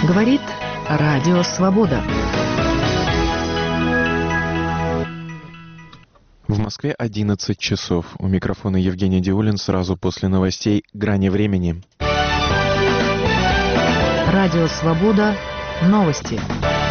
Говорит Радио Свобода. В Москве 11 часов. У микрофона Евгений Диулин. Сразу после новостей «Грани времени». Радио Свобода. Новости.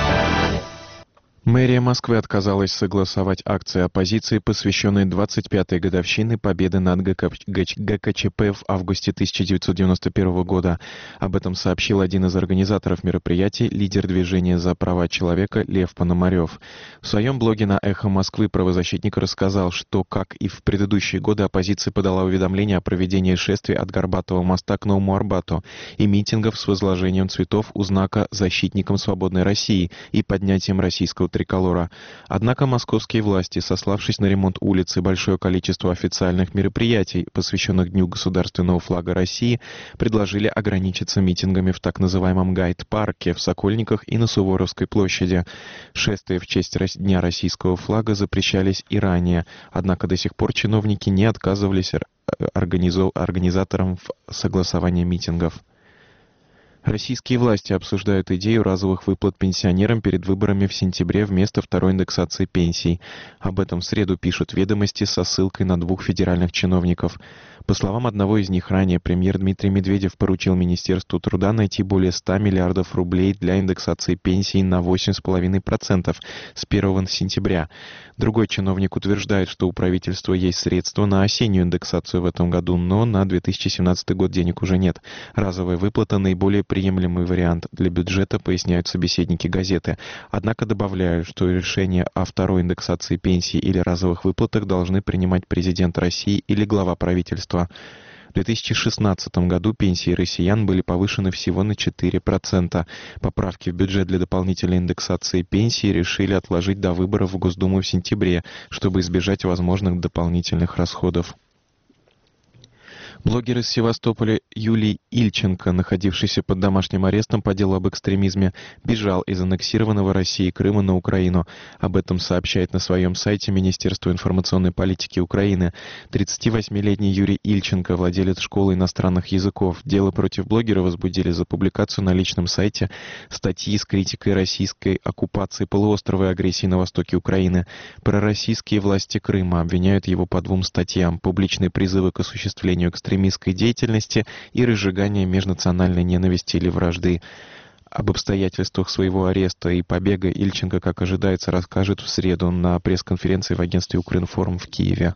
Мэрия Москвы отказалась согласовать акции оппозиции, посвященные 25-й годовщине победы над ГКЧП в августе 1991 года. Об этом сообщил один из организаторов мероприятий, лидер движения за права человека Лев Пономарев. В своем блоге на «Эхо Москвы» правозащитник рассказал, что, как и в предыдущие годы, оппозиция подала уведомление о проведении шествий от Горбатого моста к Новому Арбату и митингов с возложением цветов у знака «Защитникам свободной России» и поднятием российского триколора. Однако московские власти, сославшись на ремонт улиц и большое количество официальных мероприятий, посвященных Дню государственного флага России, предложили ограничиться митингами в так называемом Гайд-парке в Сокольниках и на Суворовской площади. Шествия в честь Дня российского флага запрещались и ранее, однако до сих пор чиновники не отказывались организаторам в согласовании митингов. Российские власти обсуждают идею разовых выплат пенсионерам перед выборами в сентябре вместо второй индексации пенсий. Об этом в среду пишут «Ведомости» со ссылкой на двух федеральных чиновников. По словам одного из них, ранее премьер Дмитрий Медведев поручил Министерству труда найти более 100 миллиардов рублей для индексации пенсий на 8,5% с 1 сентября. Другой чиновник утверждает, что у правительства есть средства на осеннюю индексацию в этом году, но на 2017 год денег уже нет. Разовая выплата – наиболее приемлемый вариант для бюджета, поясняют собеседники газеты. Однако добавляют, что решение о второй индексации пенсий или разовых выплатах должны принимать президент России или глава правительства. В 2016 году пенсии россиян были повышены всего на 4%. Поправки в бюджет для дополнительной индексации пенсий решили отложить до выборов в Госдуму в сентябре, чтобы избежать возможных дополнительных расходов. Блогер из Севастополя Юлий Ильченко, находившийся под домашним арестом по делу об экстремизме, бежал из аннексированного Россией Крыма на Украину. Об этом сообщает на своем сайте Министерство информационной политики Украины. 38-летний Юрий Ильченко, владелец школы иностранных языков. Дело против блогера возбудили за публикацию на личном сайте статьи с критикой российской оккупации полуострова и агрессии на востоке Украины. Пророссийские власти Крыма обвиняют его по двум статьям: публичные призывы к осуществлению экстремистской деятельности и разжигание межнациональной ненависти или вражды. Об обстоятельствах своего ареста и побега Ильченко, как ожидается, расскажет в среду на пресс-конференции в агентстве «Укринформ» в Киеве.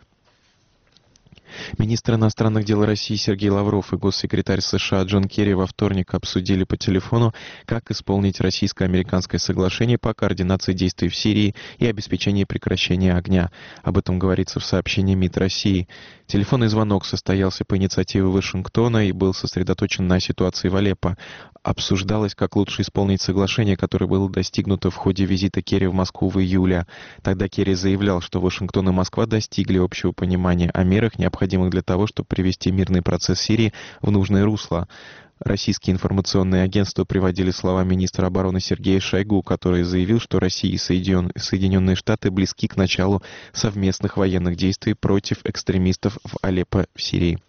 Министр иностранных дел России Сергей Лавров и госсекретарь США Джон Керри во вторник обсудили по телефону, как исполнить российско-американское соглашение по координации действий в Сирии и обеспечении прекращения огня. Об этом говорится в сообщении МИД России. Телефонный звонок состоялся по инициативе Вашингтона и был сосредоточен на ситуации в Алеппо. Обсуждалось, как лучше исполнить соглашение, которое было достигнуто в ходе визита Керри в Москву в июле. Тогда Керри заявлял, что Вашингтон и Москва достигли общего понимания о мерах, необходимых для того, чтобы привести мирный процесс Сирии в нужное русло. Российские информационные агентства приводили слова министра обороны Сергея Шойгу, который заявил, что Россия и Соединенные Штаты близки к началу совместных военных действий против экстремистов в Алеппо в Сирии.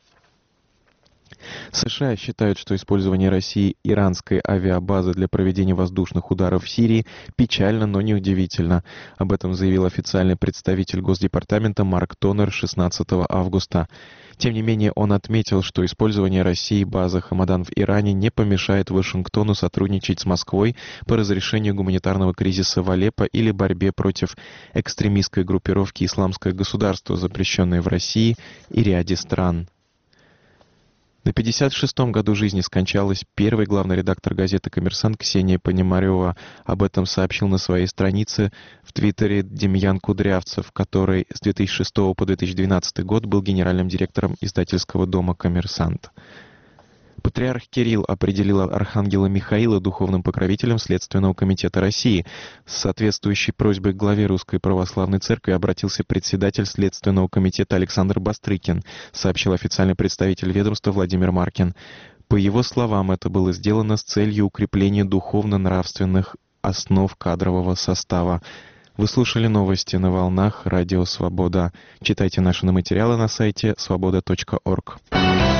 США считают, что использование России иранской авиабазы для проведения воздушных ударов в Сирии печально, но не удивительно. Об этом заявил официальный представитель Госдепартамента Марк Тонер 16 августа. Тем не менее, он отметил, что использование России базы «Хамадан» в Иране не помешает Вашингтону сотрудничать с Москвой по разрешению гуманитарного кризиса в Алеппо или борьбе против экстремистской группировки «Исламское государство», запрещенной в России и ряде стран. На 56-м году жизни скончалась первый главный редактор газеты «Коммерсант» Ксения Пономарева. Об этом сообщил на своей странице в Твиттере Демьян Кудрявцев, который с 2006 по 2012 год был генеральным директором издательского дома «Коммерсант». Патриарх Кирилл определил архангела Михаила духовным покровителем Следственного комитета России. С соответствующей просьбой к главе Русской Православной Церкви обратился председатель Следственного комитета Александр Бастрыкин, сообщил официальный представитель ведомства Владимир Маркин. По его словам, это было сделано с целью укрепления духовно-нравственных основ кадрового состава. Вы слушали новости на волнах Радио Свобода. Читайте наши материалы на сайте svoboda.org.